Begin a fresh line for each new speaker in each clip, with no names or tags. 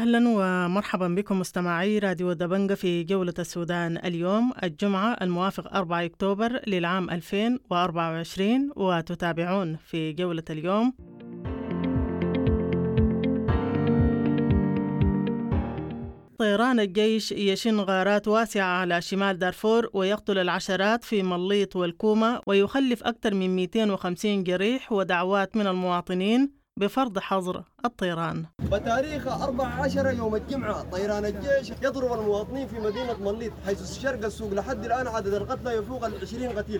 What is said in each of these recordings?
أهلا ومرحبا بكم مستمعي راديو دبنجة في جولة السودان اليوم الجمعة الموافق 4 أكتوبر للعام 2024 وتتابعون في جولة اليوم. طيران الجيش يشن غارات واسعة على شمال دارفور ويقتل العشرات في مليط والكومة ويخلف أكثر من 250 جريح ودعوات من المواطنين بفرض حظر الطيران.
بتاريخ 14 يوم الجمعة طيران الجيش يضرب المواطنين في مدينة مليط حيث شرق السوق. لحد الآن عدد القتلى يفوق 20 قتيل.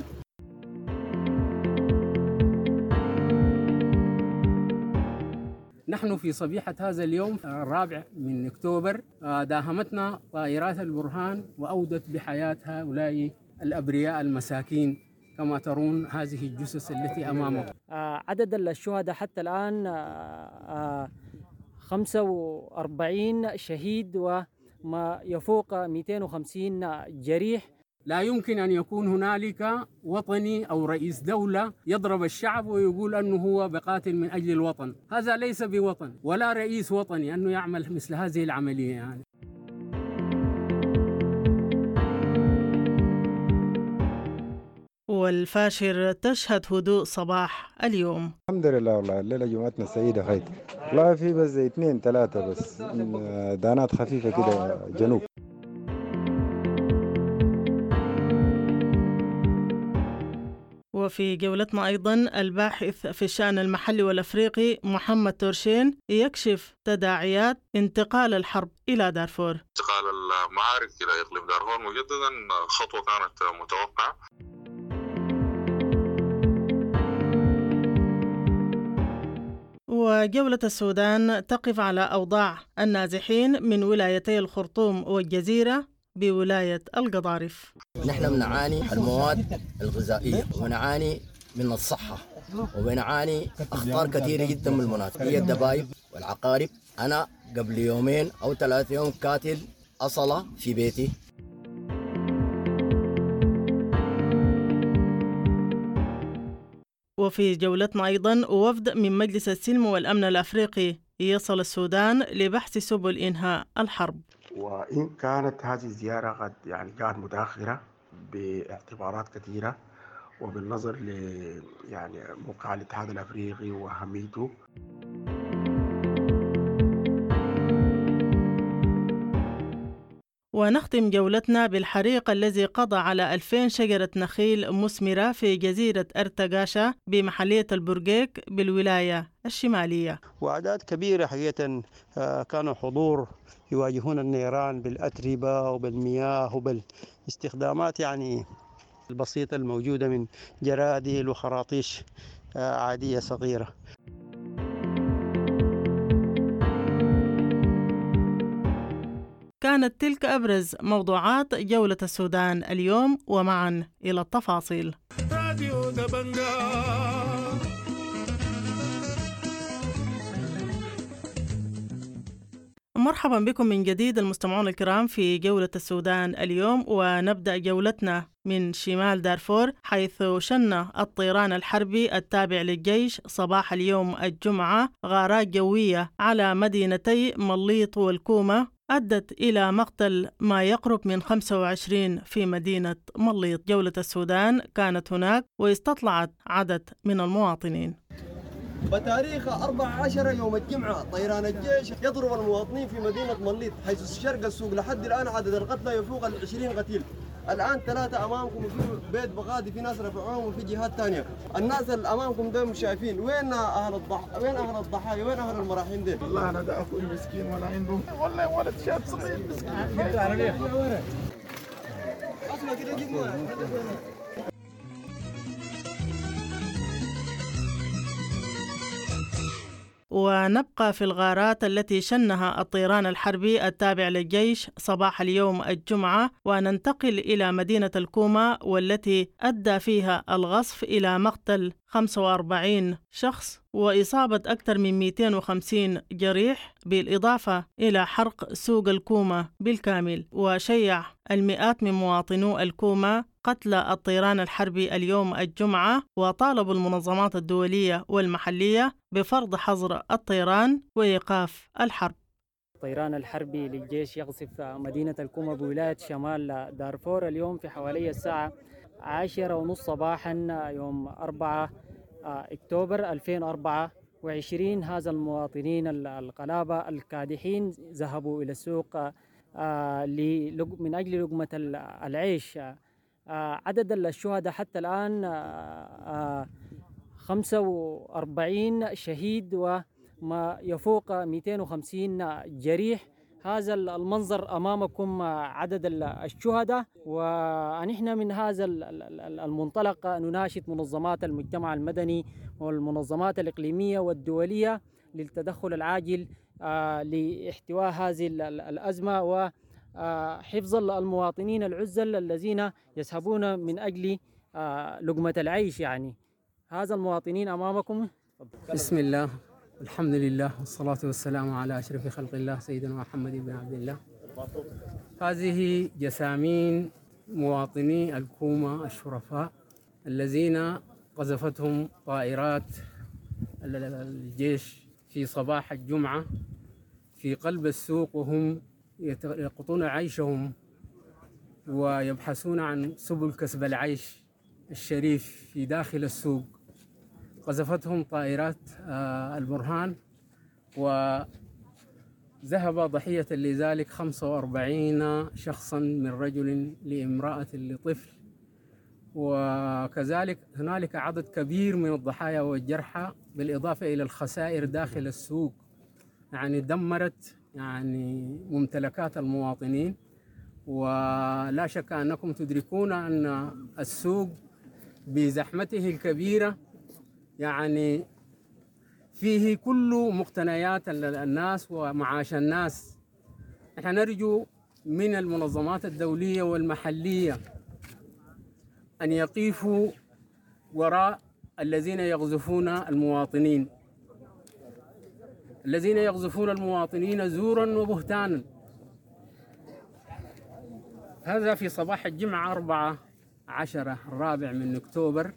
نحن في صبيحة هذا اليوم 4 أكتوبر داهمتنا طائرات البرهان وأودت بحياة هؤلاء الأبرياء المساكين. كما ترون هذه الجثث التي أمامكم.
عدد الشهداء حتى الآن 45 شهيد وما يفوق 250 جريح.
لا يمكن أن يكون هنالك وطني أو رئيس دولة يضرب الشعب ويقول أنه هو بقاتل من أجل الوطن. هذا ليس بوطن ولا رئيس وطني أنه يعمل مثل هذه العملية يعني.
والفاشر تشهد هدوء صباح اليوم.
الحمد لله والله الليلة جمعتنا سعيدة خير. والله في بس 2 3 بس دانات خفيفة كده جنوب.
وفي جولتنا أيضا الباحث في الشأن المحلي والأفريقي محمد تورشين يكشف تداعيات انتقال الحرب إلى دارفور.
انتقال المعارك إلى إقليم دارفور مجددا خطوة كانت متوقعة.
وجولة السودان تقف على أوضاع النازحين من ولايتي الخرطوم والجزيرة بولاية القضارف.
نحن بنعاني المواد الغذائية ونعاني من الصحة وبنعاني أخطار كثيرة جدا من المناطق، هي الدبايب والعقارب. أنا قبل 2 أو 3 يوم كاتل أصلة في بيتي.
وفي جولتنا أيضا وفد من مجلس السلم والأمن الأفريقي يصل السودان لبحث سبل إنهاء الحرب.
وإن كانت هذه الزيارة قد جاءت متأخرة باعتبارات كثيرة وبالنظر ل موقع الاتحاد الأفريقي وأهميته.
ونختم جولتنا بالحريق الذي قضى على 2000 شجرة نخيل مثمرة في جزيرة أرتغاشا بمحلية البرقيق بالولاية الشمالية.
وأعداد كبيرة حقيقة كانوا حضور يواجهون النيران بالأتربة وبالمياه وبالاستخدامات البسيطة الموجودة من جرادل وخراطيش عادية صغيرة.
كانت تلك أبرز موضوعات جولة السودان اليوم، ومعا إلى التفاصيل.
راديو دبنجة.
مرحبا بكم من جديد المستمعون الكرام في جولة السودان اليوم، ونبدأ جولتنا من شمال دارفور حيث شن الطيران الحربي التابع للجيش صباح اليوم الجمعة غارات جوية على مدينتي مليط والكومة أدت إلى مقتل ما يقرب من 25 في مدينة مليط. جولة السودان كانت هناك واستطلعت عدد من المواطنين.
بتاريخ 14 يوم الجمعة طيران الجيش يضرب المواطنين في مدينة مليط حيث شرق السوق. لحد الآن عدد القتلى يفوق 20 قتيل. الآن 3 أمامكم في بيت بغادي، في ناس رفعوهم وفي جهات ثانية. الناس اللي أمامكم دول مش شايفين وين أهل الضحايا وين أهل المراحين دول.
والله أنا ده أخوي مسكين ولا عنده والله ولد شاب صغير مسكين.
ونبقى في الغارات التي شنها الطيران الحربي التابع للجيش صباح اليوم الجمعة، وننتقل إلى مدينة الكومة والتي أدى فيها الغصف إلى مقتل 45 شخص وإصابة أكثر من 250 جريح، بالإضافة إلى حرق سوق الكومة بالكامل. وشيع المئات من مواطنو الكومة قتل الطيران الحربي اليوم الجمعة، وطالبوا المنظمات الدولية والمحلية بفرض حظر الطيران وإيقاف الحرب.
الطيران الحربي للجيش يقصف مدينة الكوما بولاية شمال دارفور اليوم في حوالي الساعة 10:30 صباحا يوم 4 أكتوبر 2024. هذا المواطنين القلابة الكادحين ذهبوا إلى السوق من أجل لقمة العيش. عدد الشهداء حتى الآن 45 شهيد وما يفوق 250 جريح. هذا المنظر أمامكم عدد الشهداء، ونحن من هذا المنطلق نناشد منظمات المجتمع المدني والمنظمات الإقليمية والدولية للتدخل العاجل لاحتواء هذه الأزمة وحفظ المواطنين العزل الذين يذهبون من أجل لقمة العيش. يعني هذا المواطنين أمامكم.
بسم الله، الحمد لله، والصلاة والسلام على أشرف خلق الله سيدنا محمد بن عبد الله. هذه جسامين مواطني الكوما الشرفاء الذين قذفتهم طائرات الجيش في صباح الجمعة في قلب السوق، وهم يقطون عيشهم ويبحثون عن سبل كسب العيش الشريف في داخل السوق. قذفتهم طائرات البرهان، وذهب ضحية لذلك 45 شخصا من رجل لامرأة لطفل، وكذلك هنالك عدد كبير من الضحايا والجرحى بالإضافة إلى الخسائر داخل السوق. يعني دمرت يعني ممتلكات المواطنين، ولا شك أنكم تدركون أن السوق بزحمته الكبيرة يعني فيه كل مقتنيات الناس ومعاش الناس. نحن نرجو من المنظمات الدولية والمحلية أن يقفوا وراء الذين يقذفون المواطنين، الذين يقذفون المواطنين زورا وبهتانا. هذا في صباح الجمعة 14 الرابع من أكتوبر.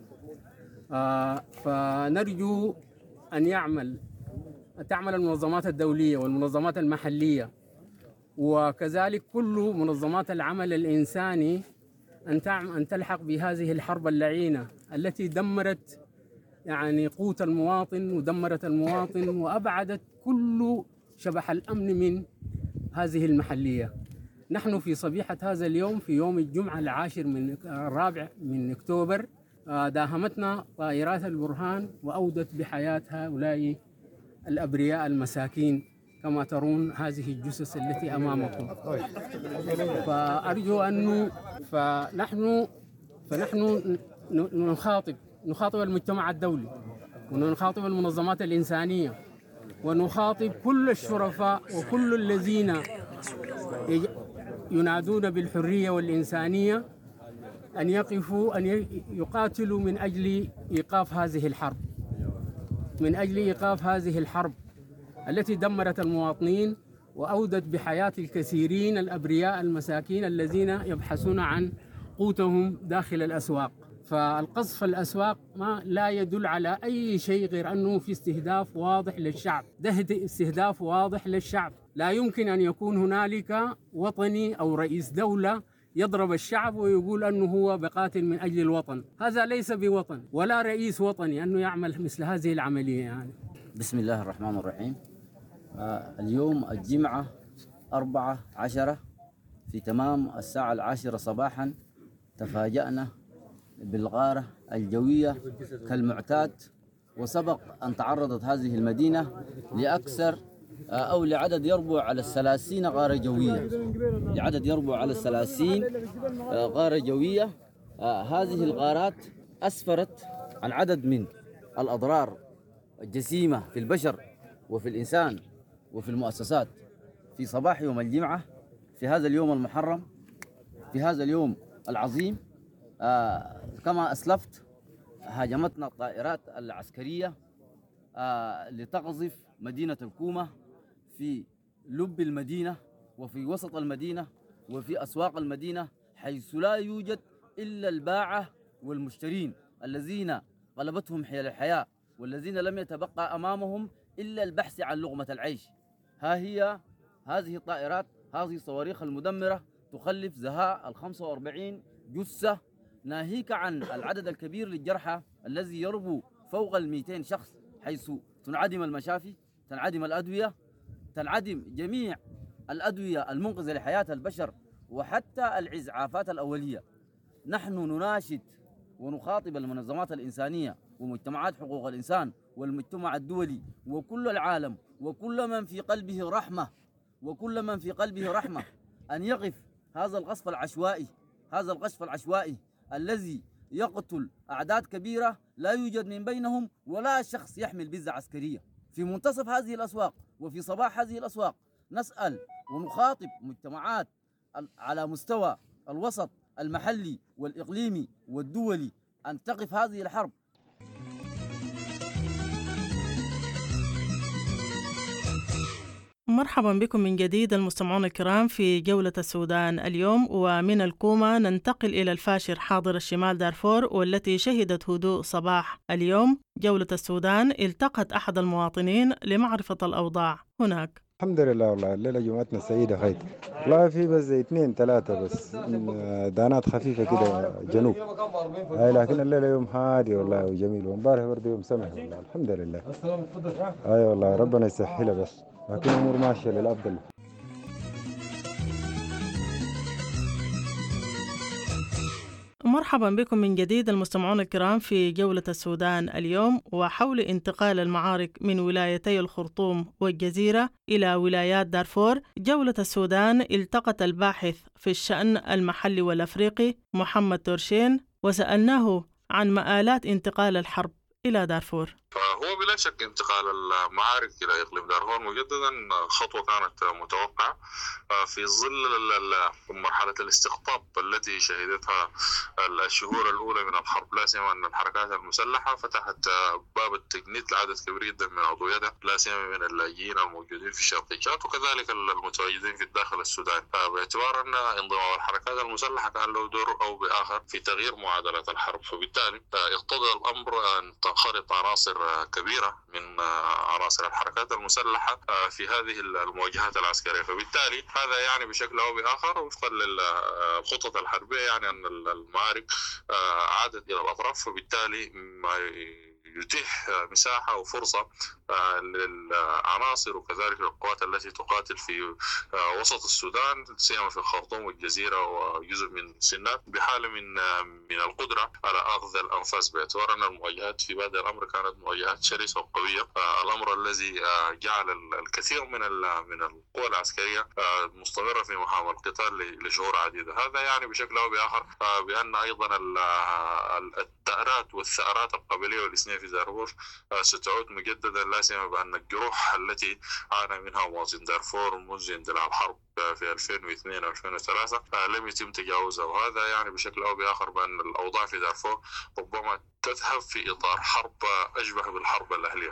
فنرجو أن تعمل المنظمات الدولية والمنظمات المحلية وكذلك كل منظمات العمل الإنساني أن تلحق بهذه الحرب اللعينة التي دمرت يعني قوت المواطن ودمرت المواطن وأبعدت كل شبح الأمن من هذه المحلية. نحن في صبيحة هذا اليوم في يوم الجمعة 10 من أكتوبر داهمتنا طائرات البرهان وأودت بحياة هؤلاء الأبرياء المساكين كما ترون هذه الجثث التي أمامكم. فأرجو أنه فنحن نخاطب المجتمع الدولي ونخاطب المنظمات الإنسانية ونخاطب كل الشرفاء وكل الذين ينادون بالحرية والإنسانية أن يقفوا، أن يقاتلوا من أجل إيقاف هذه الحرب، من أجل إيقاف هذه الحرب التي دمرت المواطنين وأودت بحياة الكثيرين الأبرياء المساكين الذين يبحثون عن قوتهم داخل الأسواق. فالقصف الأسواق لا يدل على أي شيء غير أنه في استهداف واضح للشعب. ده استهداف واضح للشعب. لا يمكن أن يكون هنالك وطني أو رئيس دولة يضرب الشعب ويقول أنه هو بقاتل من أجل الوطن. هذا ليس بوطن ولا رئيس وطني أنه يعمل مثل هذه العملية. يعني
بسم الله الرحمن الرحيم. اليوم الجمعة 14 في تمام الساعة 10 صباحا تفاجأنا بالغارة الجوية كالمعتاد، وسبق أن تعرضت هذه المدينة لأكثر أو لعدد يربو على 30 غارة جوية، لعدد يربو على 30 غارة جوية. هذه الغارات أسفرت عن عدد من الأضرار الجسيمة في البشر وفي الإنسان وفي المؤسسات في صباح يوم الجمعة، في هذا اليوم المحرم، في هذا اليوم العظيم. كما أسلفت هاجمتنا الطائرات العسكرية لتقذف مدينة الكوما في لب المدينة وفي وسط المدينة وفي أسواق المدينة، حيث لا يوجد إلا الباعة والمشترين الذين غلبتهم حيل الحياة والذين لم يتبقى أمامهم إلا البحث عن لقمة العيش. ها هي هذه الطائرات، هذه الصواريخ المدمرة تخلف زهاء 45 جثة، ناهيك عن العدد الكبير للجرحى الذي يربو فوق 200 شخص، حيث تنعدم المشافي، تنعدم الأدوية، تنعدم جميع الأدوية المنقذة لحياة البشر وحتى الإسعافات الأولية. نحن نناشد ونخاطب المنظمات الإنسانية ومجتمعات حقوق الإنسان والمجتمع الدولي وكل العالم وكل من في قلبه رحمة أن يقف هذا القصف العشوائي الذي يقتل أعداد كبيرة لا يوجد من بينهم ولا شخص يحمل بزة عسكرية. في منتصف هذه الأسواق وفي صباح هذه الأسواق نسأل ونخاطب مجتمعات على مستوى الوسط المحلي والإقليمي والدولي أن تقف هذه الحرب.
مرحبا بكم من جديد المستمعون الكرام في جولة السودان اليوم، ومن الكومة ننتقل إلى الفاشر حاضر الشمال دارفور، والتي شهدت هدوء صباح اليوم. جولة السودان التقت أحد المواطنين لمعرفة الأوضاع هناك.
الحمد لله والله الليلة جمعتنا سعيدة خير. والله في بس 2 3 بس دانات خفيفة كده جنوب، لكن الليلة يوم هادي والله وجميل، وامبارح برضه يوم سمح والله الحمد لله. والله ربنا يسهلها بس، لكن الأمور ماشية للأفضل.
مرحبا بكم من جديد المستمعون الكرام في جولة السودان اليوم، وحول انتقال المعارك من ولايتي الخرطوم والجزيرة إلى ولايات دارفور. جولة السودان التقت الباحث في الشأن المحلي والأفريقي محمد تورشين وسألناه عن مآلات انتقال الحرب إلى دارفور.
فهو بلا شك انتقال المعارك إلى إقليم دارفور مجددا خطوة كانت متوقعة في ظل مرحلة الاستقطاب التي شهدتها الشهور الأولى من الحرب، لا سيما أن الحركات المسلحة فتحت باب التجنيد لعدد كبير جدا من عضويتها، لا سيما من اللاجئين الموجودين في الشرقيات وكذلك المتواجدين في الداخل السوداني، باعتبار أن انضمام الحركات المسلحة كان له دور أو بآخر في تغيير معادلة الحرب. فبالتالي اقتضى الأمر أن تنخرط عناصر كبيرة من عناصر الحركات المسلحة في هذه المواجهات العسكرية. فبالتالي هذا يعني بشكل أو بآخر وفقا للخطط الحربية يعني أن المعارك عادت إلى الأطراف، فبالتالي ما يتيح مساحة وفرصة للعناصر وكذلك القوات التي تقاتل في وسط السودان سيما في الخرطوم والجزيرة وجزء من سيناء بحالة من القدرة على أخذ الأنفاس، باعتبار أن المواجهات في بادئ الأمر كانت مواجهات شرسة وقوية، الأمر الذي جعل الكثير من القوى العسكرية مستمرة في محاولة القتال لشهور عديدة. هذا يعني بشكل أو بآخر بأن أيضا الثأرات والثأرات القبلية والإثنية في دارفور ستعود مجددا، لا سيما بأن الجروح التي عانى منها مواطن دارفور منذ اندلاع الحرب في 2002 و 2003 لم يتم تجاوزها، وهذا يعني بشكل أو بآخر بأن الأوضاع في دارفور ربما تذهب في إطار حرب أشبه بالحرب الأهلية.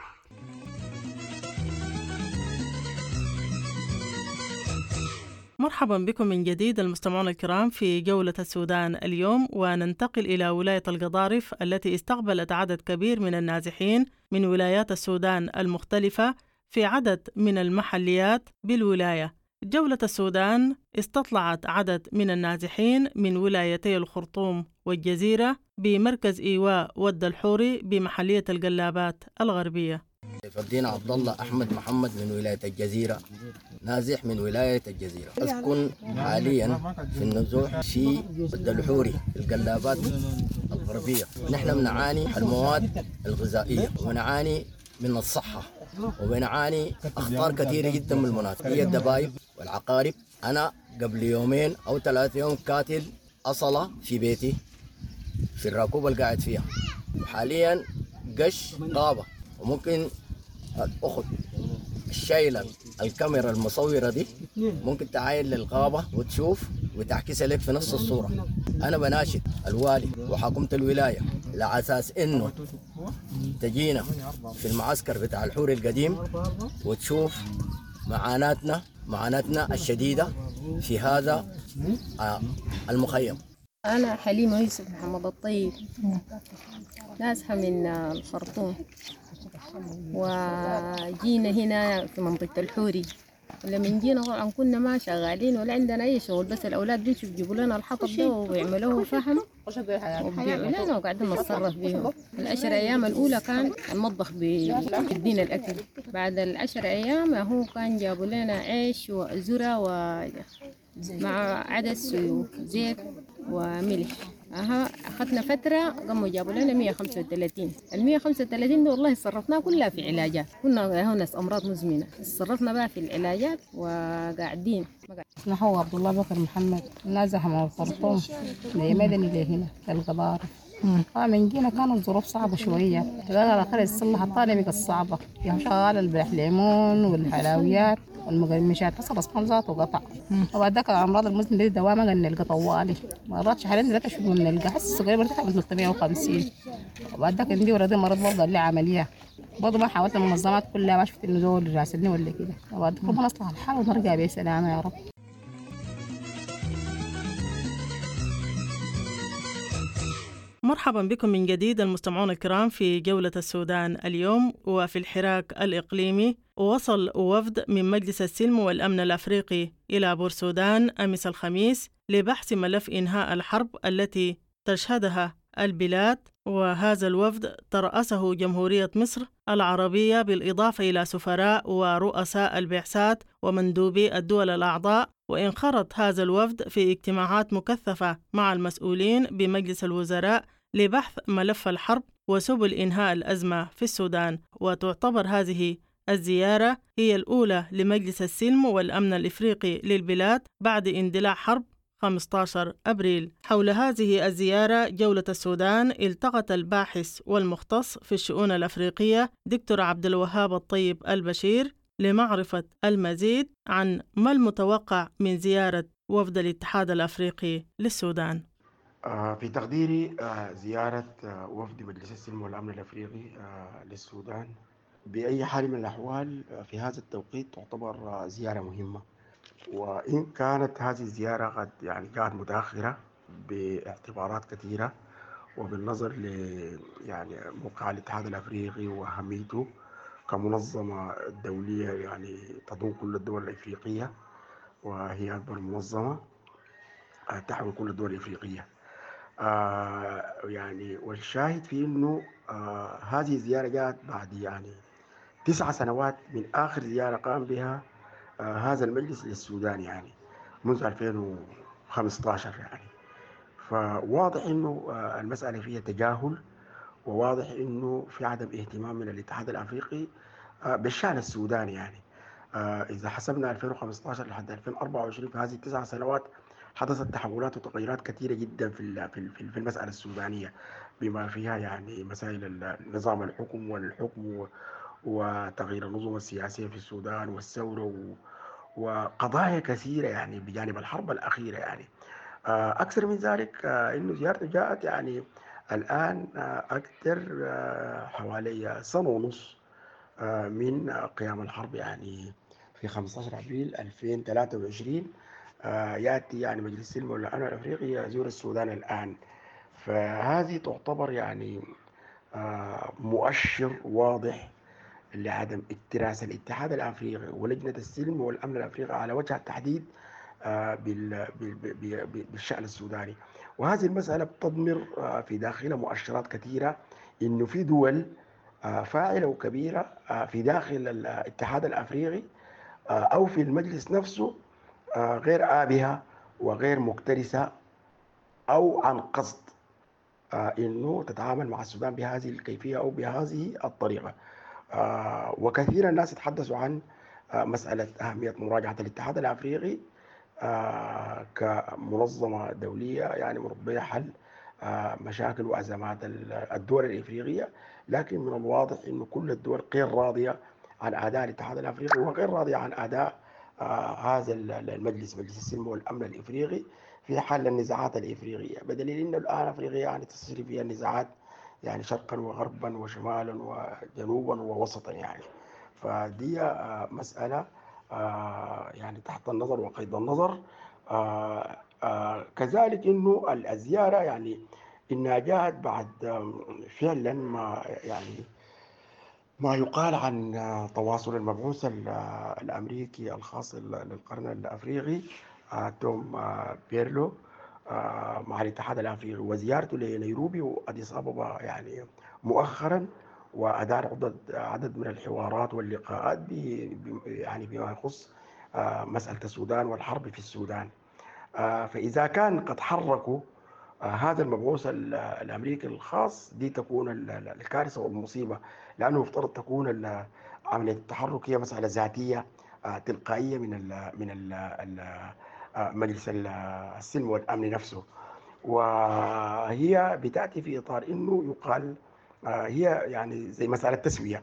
مرحبا بكم من جديد المستمعون الكرام في جولة السودان اليوم، وننتقل إلى ولاية القضارف التي استقبلت عدد كبير من النازحين من ولايات السودان المختلفة في عدد من المحليات بالولاية. جولة السودان استطلعت عدد من النازحين من ولايتي الخرطوم والجزيرة بمركز إيواء ود الحوري بمحلية القلابات الغربية.
فردين عبد الله أحمد محمد من ولاية الجزيرة، نازح من ولاية الجزيرة، أسكن حاليا في النزوح في ود الحوري في القلابات الغربية. نحن بنعاني المواد الغذائية ونعاني من الصحة وبنعاني أخطار كثيرة جدا من المناطق، هي الدبايب والعقارب. أنا قبل 2 أو 3 يوم كاتل أصلة في بيتي في الراكوبة اللي قاعد فيها، وحاليا قش غابة، وممكن الأخت الشايلة الكاميرا المصورة دي ممكن تعاين للغابة وتشوف وتعكسها لك في نفس الصورة. أنا بناشد الوالي وحكومة الولاية على أساس إنه تجينا في المعسكر بتاع الحوري القديم وتشوف معاناتنا الشديدة في هذا المخيم.
أنا حليمة يوسف محمد الطيب، نازحة من الخرطوم، وجينا هنا في منطقة الحوري لما جينا طبعا كنا ما شغالين ولا عندنا أي شغل، بس الأولاد بيمشوا بيجيبوا لنا الحطب ده وبيعملوه فحم وبيبيعوا لنا وقاعدين نتصرف بيه. العشر أيام الأولى كان المطبخ بيدينا الأكل، بعد العشر أيام هو كان جابوا لنا عيش وذرة مع عدس وزيت وملح. أخذنا فترة قاموا جابوا لنا 135. ال 135 دي والله صرفناها كلها في علاجات، كنا ناس أمراض مزمنة صرفنا بقى في العلاجات وقاعدين.
اسمه هو عبد الله بكر محمد، نازح من الخرطوم لمدني لهنا للقبارة. من جينا كانت الظروف صعبة شوية، على آخر السلة الطالبة كانت صعبة، يعني شغال البلح ليمون والحلويات والمقرمشات، حصل أصلا ذاته قطع. وبعد ذاك الأمراض المزمنة دي دوامة نلقى طوالي، مرات شهرين ثلاثة شهور نلقى، حس السكري مرتفع ب 350. وبعد ذاك عندي ولدي مرض برضه قال لي عملية، برضه ما حاولت المنظمات كلها، ما شفت إنه زول راسلني ولا كده. وبعد ذاك ربنا يصلح الحال ونرجع بسلامة يا رب.
مرحبا بكم من جديد المستمعون الكرام في جولة السودان اليوم. وفي الحراك الإقليمي وصل وفد من مجلس السلم والأمن الأفريقي إلى بورسودان أمس الخميس لبحث ملف إنهاء الحرب التي تشهدها البلاد، وهذا الوفد ترأسه جمهورية مصر العربية بالإضافة إلى سفراء ورؤساء البعثات ومندوبي الدول الأعضاء. وانخرط هذا الوفد في اجتماعات مكثفة مع المسؤولين بمجلس الوزراء لبحث ملف الحرب وسبل إنهاء الأزمة في السودان. وتعتبر هذه الزيارة هي الأولى لمجلس السلم والأمن الإفريقي للبلاد بعد اندلاع حرب 15 أبريل. حول هذه الزيارة جولة السودان التقت الباحث والمختص في الشؤون الأفريقية دكتور عبد الوهاب الطيب البشير لمعرفة المزيد عن ما المتوقع من زيارة وفد الاتحاد الأفريقي للسودان.
في تقديري زيارة وفد مجلس السلم والأمن الأفريقي للسودان بأي حال من الأحوال في هذا التوقيت تعتبر زيارة مهمة، وإن كانت هذه الزيارة قد يعني كانت متأخرة باعتبارات كثيرة، وبالنظر ل يعني موقع الاتحاد الأفريقي وأهميته كمنظمة دولية يعني تضم كل الدول الأفريقية، وهي أكبر منظمة تحوي كل الدول الأفريقية. يعني والشاهد في إنه هذه الزيارة جاءت بعد يعني 9 سنوات من آخر زيارة قام بها هذا المجلس للسودان، يعني منذ 2015 يعني. فواضح إنه المسألة فيها تجاهل، وواضح إنه في عدم اهتمام من الاتحاد الأفريقي بالشأن السوداني يعني. إذا حسبنا 2015 لحد 2024 في هذه 9 سنوات حدثت تحولات وتغيرات كثيرة جدا في المسألة السودانية، بما فيها يعني مسائل نظام الحكم وتغيير النظم السياسية في السودان والثورة وقضايا كثيرة يعني بجانب الحرب الأخيرة يعني. أكثر من ذلك إنه زيارته جاءت يعني الآن أكثر حوالي سنة ونص من قيام الحرب، يعني في 15 أبريل 2023 يأتي يعني مجلس السلم والأمن الأفريقي يزور السودان الآن. فهذه تعتبر يعني مؤشر واضح لعدم اكتراث الاتحاد الأفريقي ولجنة السلم والأمن الأفريقي على وجه التحديد بالشأن السوداني. وهذه المسألة بتضمر في داخلها مؤشرات كثيرة إنه في دول فاعلة وكبيرة في داخل الاتحاد الأفريقي أو في المجلس نفسه غير آبهة وغير مكترثة أو عن قصد إنه تتعامل مع السودان بهذه الكيفية أو بهذه الطريقة. وكثير الناس يتحدثوا عن مسألة أهمية مراجعة الاتحاد الأفريقي كمنظمة دولية يعني مربية حل مشاكل وأزمات الدول الإفريقية، لكن من الواضح أن كل الدول غير راضية عن أداء الاتحاد الأفريقي وغير راضية عن أداء هذا المجلس، مجلس السلم والأمن الإفريقي، في حل النزاعات الإفريقية، بدليل أنه الآن أفريقيا يعني تسري فيها النزاعات يعني شرقا وغربا وشمالا وجنوبا ووسطا يعني. فدي مسألة يعني تحت النظر وقيد النظر. كذلك انه الزيارة يعني انها جاءت بعد فعلا ما يعني ما يقال عن تواصل المبعوث الأمريكي الخاص للقرن الأفريقي توم بيرلو مع الاتحاد الأفريقي وزيارته لنيروبي وأديس أبابا يعني مؤخرا، وأدار عدد من الحوارات واللقاءات يعني بما يخص مسألة السودان والحرب في السودان. فإذا كان قد حركوا هذا المبعوث الامريكي الخاص، دي تكون الكارثه والمصيبه، لانه يفترض تكون عمليه التحرك هي مساله ذاتيه تلقائيه من مجلس السلم والامن نفسه، وهي بتاتي في اطار انه يقال هي يعني زي مساله تسويه،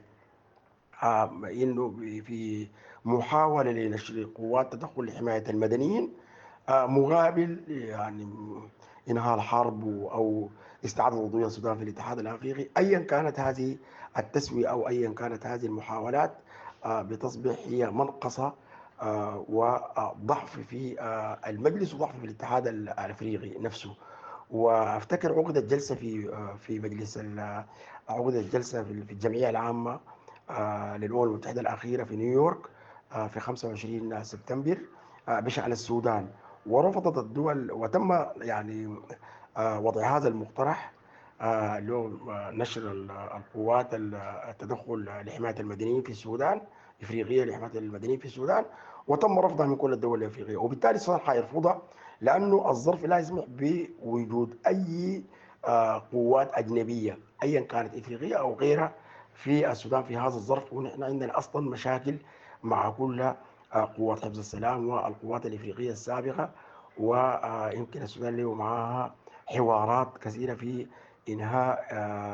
انه في محاوله لنشر قوات تدخل لحمايه المدنيين مقابل يعني انهاء الحرب او استعاده وضوء السودان في الاتحاد الافريقي. ايا كانت هذه التسويه او ايا كانت هذه المحاولات بتصبح هي منقصه وضعف في المجلس وضعف في الاتحاد الافريقي نفسه. وافتكر عقدت جلسه في مجلس عقدت جلسه في الجمعيه العامه للامم المتحده الاخيره في نيويورك في 25 سبتمبر بشأن السودان، ورفضت الدول وتم يعني وضع هذا المقترح له نشر القوات التدخل لحماية المدنيين في السودان إفريقية لحماية المدنيين في السودان، وتم رفضها من كل الدول الإفريقية، وبالتالي السودان حيرفضها لأنه الظرف لا يسمح بوجود أي قوات أجنبية أيا كانت إفريقية أو غيرها في السودان في هذا الظرف. ونحن عندنا أصلا مشاكل مع كل قوات حفظ السلام والقوات الإفريقية السابقة، ويمكن السودان له معها حوارات كثيرة في إنهاء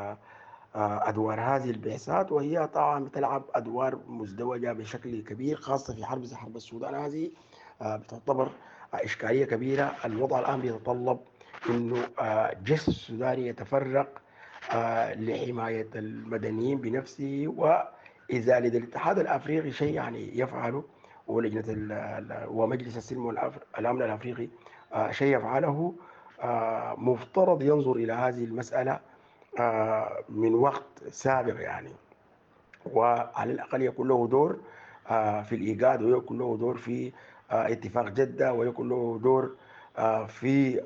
أدوار هذه البعثات، وهي طبعا تلعب أدوار مزدوجة بشكل كبير، خاصة في حرب زي حرب السودان هذه بتعتبر إشكالية كبيرة. الوضع الآن بيتطلب إنه الجيش السوداني يتفرق لحماية المدنيين بنفسه، وإذا لدى الاتحاد الأفريقي شيء يعني يفعله ولجنة ومجلس السلم والأمن الأفريقي شيء يفعله، مفترض ينظر إلى هذه المسألة من وقت سابق يعني، وعلى الأقل يكون له دور في الإيجاد، ويكون له دور في اتفاق جدة، ويكون له دور في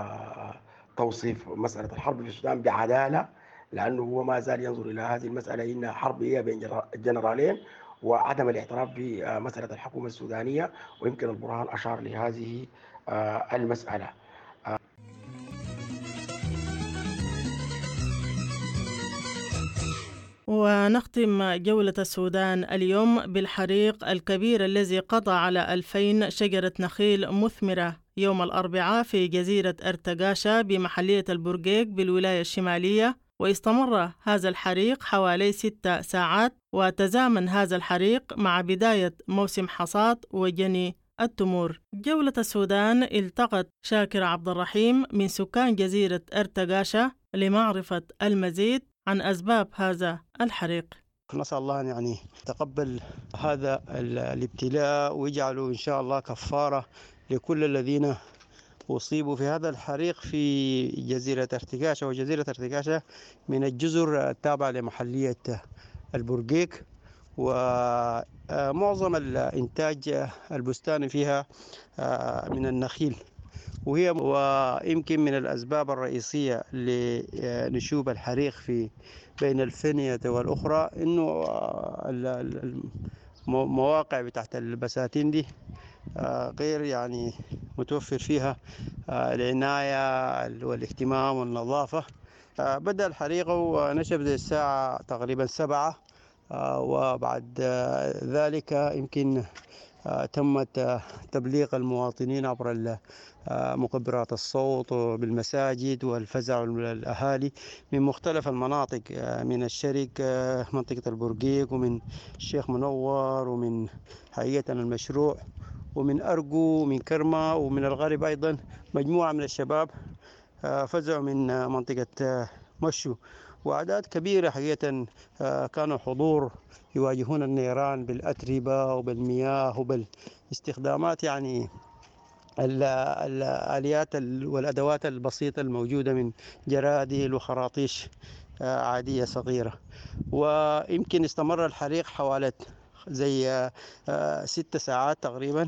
توصيف مسألة الحرب في السودان بعدالة، لأنه هو ما زال ينظر إلى هذه المسألة إنها حرب هي بين جنرالين، وعدم الاعتراف بمسألة الحكومة السودانية. ويمكن البرهان أشار لهذه المسألة.
ونختم جولة السودان اليوم بالحريق الكبير الذي قضى على 2000 شجرة نخيل مثمرة يوم الأربعاء في جزيرة أرتغاشا بمحلية البرقيق بالولاية الشمالية، واستمر هذا الحريق حوالي 6 ساعات، وتزامن هذا الحريق مع بداية موسم حصاد وجني التمور. جولة السودان التقت شاكر عبد الرحيم من سكان جزيرة أرتغاشا لمعرفة المزيد عن أسباب هذا الحريق.
نسأل الله أن يعني يتقبل هذا الابتلاء ويجعله إن شاء الله كفارة لكل الذين أصيبوا في هذا الحريق في جزيرة أرتغاشا. وجزيرة أرتغاشا من الجزر التابعة لمحلية البرقيق، ومعظم الإنتاج البستاني فيها من النخيل، ويمكن من الأسباب الرئيسية لنشوب الحريق في بين الفنية والأخرى إنه المواقع بتاعت البساتين دي غير يعني متوفر فيها العناية والاهتمام والنظافة. بدأ الحريق ونشب الساعة تقريبا 7، وبعد ذلك يمكن تم تبليغ المواطنين عبر مكبرات الصوت بالمساجد والفزع الأهالي من مختلف المناطق، من الشرق منطقة البرقيق، ومن الشيخ منور، ومن حقيقة المشروع، ومن أرجو، ومن كرمة، ومن الغرب أيضا مجموعة من الشباب فزعوا من منطقة مشو، وأعداد كبيرة حقيقة كانوا حضور يواجهون النيران بالأتربة وبالمياه وبالاستخدامات يعني الآليات والأدوات البسيطة الموجودة من جرادل وخراطيش عادية صغيرة. ويمكن استمر الحريق حوالي زي 6 ساعات تقريبا،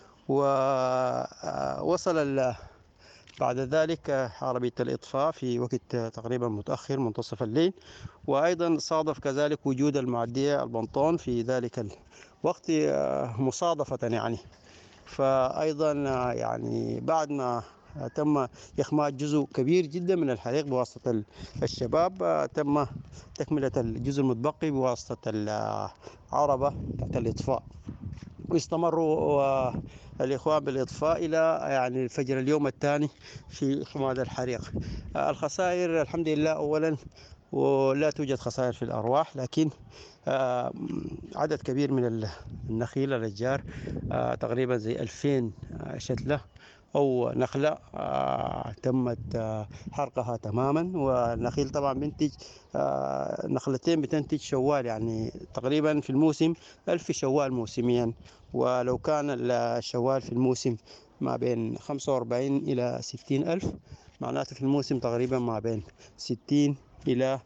ووصل بعد ذلك عربية الإطفاء في وقت تقريبا متأخر منتصف الليل، وأيضا صادف كذلك وجود المعدية البنطون في ذلك الوقت مصادفة يعني. فأيضا يعني بعد ما تم إخماد جزء كبير جدا من الحريق بواسطة الشباب، تم تكملة الجزء المتبقي بواسطة العربة تحت الإطفاء، واستمروا الإخوان بالإطفاء إلى يعني الفجر اليوم الثاني في إخماد الحريق. الخسائر الحمد لله أولا ولا توجد خسائر في الأرواح، لكن عدد كبير من النخيل الأشجار تقريبا زي 2000 شتلة أو نخلة تمت حرقها تماما. والنخيل طبعا بنتج نخلتين بتنتج شوال، يعني تقريبا في الموسم 1000 شوال موسميا، ولو كان الشوال في الموسم ما بين 45 إلى 60 ألف، معناته في الموسم تقريبا ما بين 60 إلى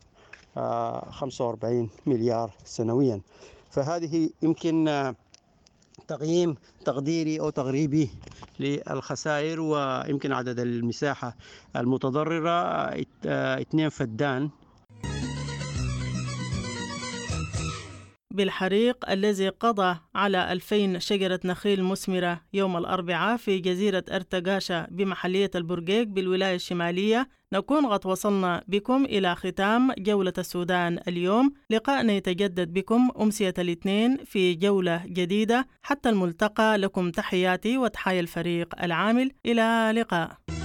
45 مليار سنويا. فهذه يمكن تقييم تقديري أو تقريبي للخسائر. ويمكن عدد المساحة المتضررة 2 فدان.
بالحريق الذي قضى على 2000 شجرة نخيل مثمرة يوم الأربعاء في جزيرة أرتقاشة بمحلية البرقيق بالولاية الشمالية، نكون قد وصلنا بكم إلى ختام جولة السودان اليوم. لقاءنا يتجدد بكم أمسية الاثنين في جولة جديدة. حتى الملتقى، لكم تحياتي وتحايا الفريق العامل. إلى لقاء.